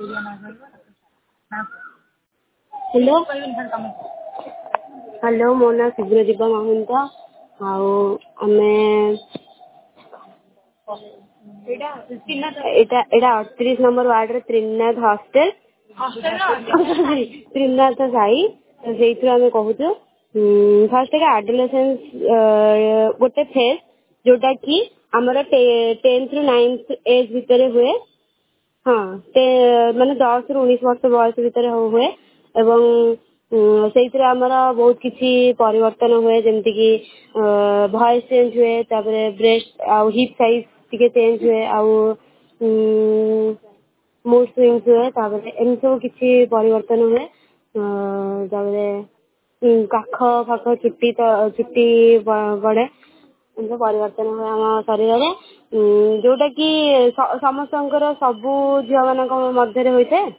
hello hello मो ना शुभ्रदीप महंत आमे एटा 38 नंबर वार्ड रे त्रिनाथ हॉस्टल त्रिनाथ साई से आम कहूँ फास्ट एडोलेसेंस गोटे फेज जोटा कि आमर 10th ରୁ 9th एज भितर हुए हाँ माने 10 ରୁ 19 वर्ष बयस भितर हुए एवं से बहुत किसी परिवर्तन हुए जमती कि वॉइस चेंज हुए तापरे ब्रेस्ट आउ हिप साइज टिके चेंज हुए आउ मूड स्विंग्स हुए तापरे एम सब किसी परिवर्तन हुए तापरे काख फाख चुट्टी बढ़े एमती परिवर्तन हुए आम शरीर में जोटा कि समस्त सबू झील मान मध्य होता है